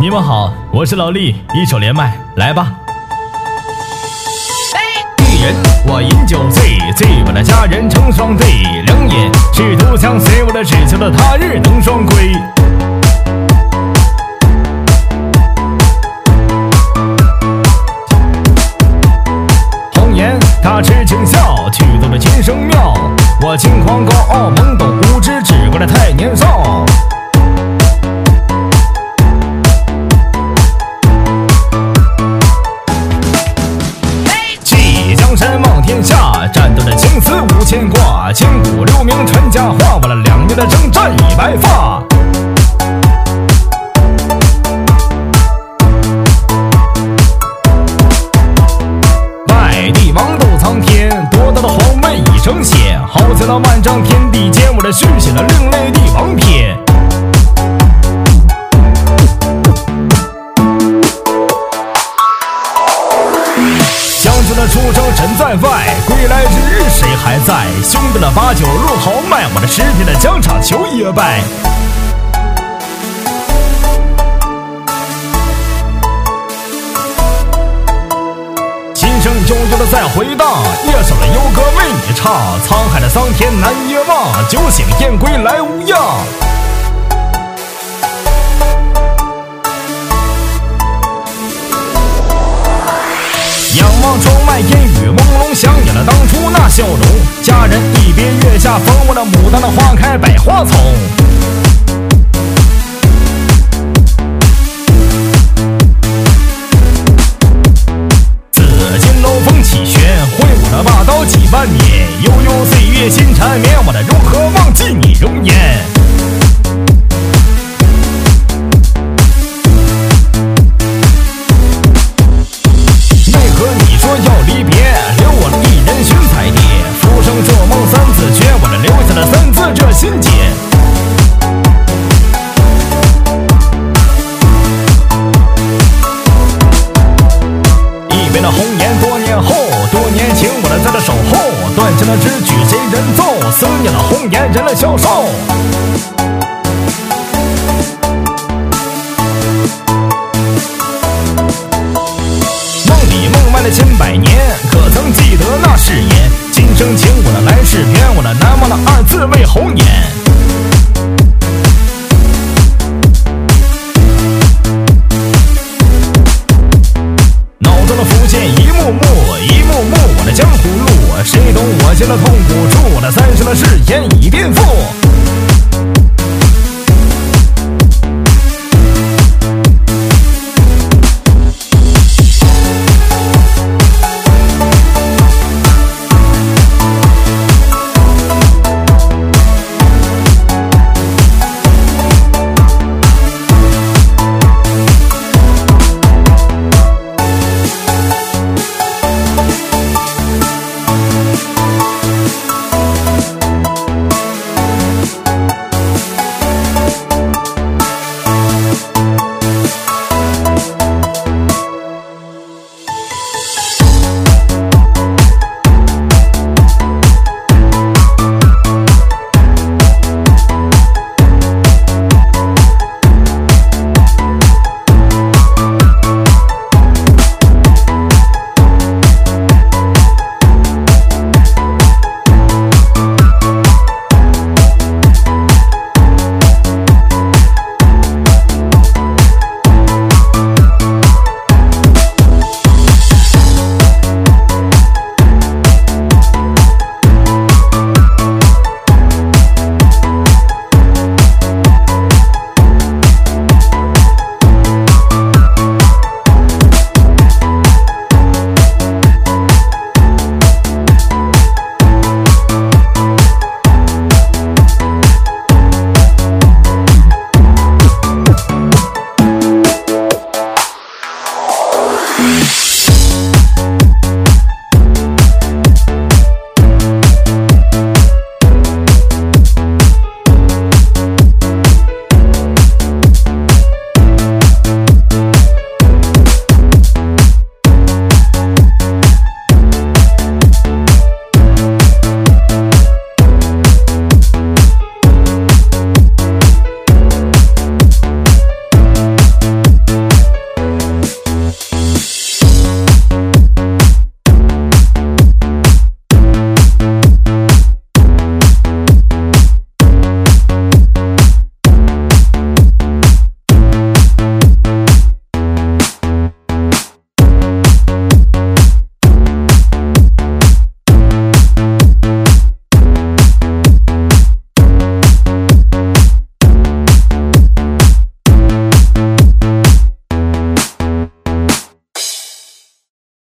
你们好，我是老力，一首连麦，来吧。一人我饮酒醉，醉我的佳人成双对，两眼是独相随，我的只求的他日能双归。红颜他痴情笑，曲奏的琴声妙，我轻狂高傲懵懂无知，只怪他太年少。山望天下，战斗的青丝无牵挂，千古留名传佳话，我了2年的征战已白发。拜帝王斗苍天，夺得了皇位已成仙，好在那万丈天地间，我这续写了另类帝王篇。出征神在外，归来之日谁还在？兄弟的把酒论豪迈，我的10天的疆场求一拜。琴声悠悠的在回荡，夜守的幽歌为你唱，沧海的桑田难遗忘，酒醒燕归来无恙。仰望窗外烟雨朦胧，想起了当初那笑容。佳人一别月下逢，我的牡丹的花开百花丛。紫金楼风起旋，挥舞的霸刀几万年。悠悠岁月心缠绵，我的如何忘记你容颜？要离别，留我了一人寻彩蝶。浮生做梦3字诀，我这留下了3字这心结。一杯的红颜多年后，多年情我这在这守候。断肠的知曲谁人奏？思念了红颜人了消瘦。千百年，可曾记得那誓言？今生情我的来世篇，我的难忘的2字为红